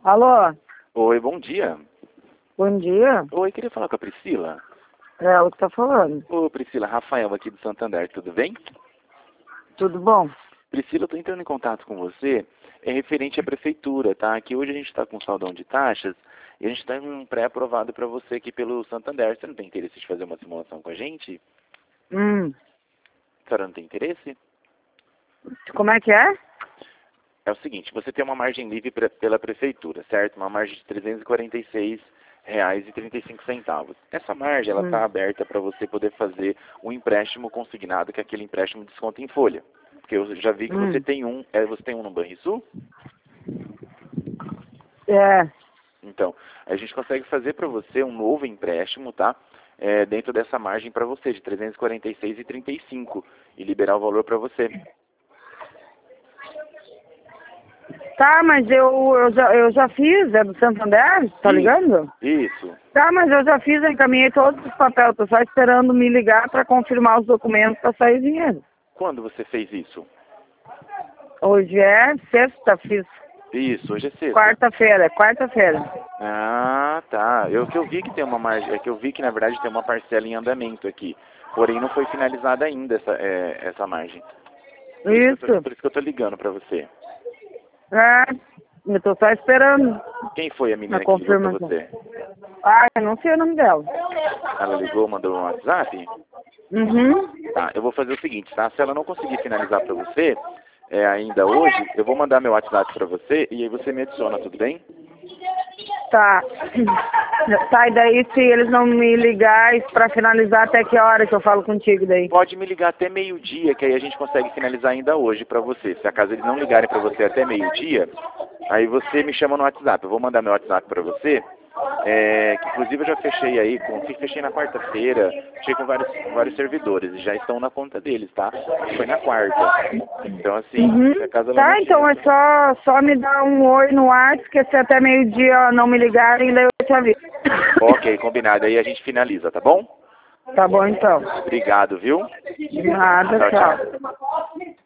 Alô? Oi, bom dia. Bom dia. Oi, queria falar com a Priscila. É ela que tá falando. Ô, Priscila, Rafael aqui do Santander, tudo bem? Tudo bom? Priscila, eu tô entrando em contato com você, é referente à prefeitura, tá? Que hoje a gente está com saldão de taxas e a gente está um pré-aprovado para você aqui pelo Santander. Você não tem interesse de fazer uma simulação com a gente? A senhora não tem interesse? Como é que é? É o seguinte, você tem uma margem livre pela prefeitura, certo? Uma margem de R$ 346,35. Essa margem, ela está aberta para você poder fazer um empréstimo consignado, que é aquele empréstimo de desconto em folha. Porque eu já vi que você tem você tem um no Banrisul? É. Então, a gente consegue fazer para você um novo empréstimo, tá? Dentro dessa margem para você, de R$ 346,35 e liberar o valor para você. Tá, mas eu já fiz, é do Santander, tá ligando? Isso. Tá, mas eu já fiz, eu encaminhei todos os papéis, tô só esperando me ligar pra confirmar os documentos pra sair o dinheiro. Quando você fez isso? Hoje é sexta, fiz. Isso, hoje é sexta. Quarta-feira. Ah, tá. Que eu vi que tem uma margem, é que eu vi que na verdade tem uma parcela em andamento aqui. Porém não foi finalizada ainda essa margem. Isso. Por isso que eu tô ligando pra você. Eu tô só esperando. Quem foi a menina Na que ligou pra confirmação. você? Eu não sei o nome dela. Ela ligou, mandou um WhatsApp? Tá, eu vou fazer o seguinte, tá? Se ela não conseguir finalizar pra você, ainda hoje, eu vou mandar meu WhatsApp pra você e aí você me adiciona, tudo bem? Tá. Tá, e daí se eles não me ligarem pra finalizar, até que hora que eu falo contigo daí? Pode me ligar até meio-dia, que aí a gente consegue finalizar ainda hoje pra você. Se acaso eles não ligarem pra você até meio-dia, aí você me chama no WhatsApp. Eu vou mandar meu WhatsApp pra você, que inclusive eu já fechei aí, fechei na quarta-feira, fechei com vários servidores, e já estão na conta deles, tá? Foi na quarta. Então assim, se acaso ela Tá, não então é só me dar um oi no WhatsApp, que se até meio-dia não me ligarem, daí eu te aviso. Ok, combinado. Aí a gente finaliza, tá bom? Tá bom, então. Obrigado, viu? Nada, Tchau, tchau. tchau.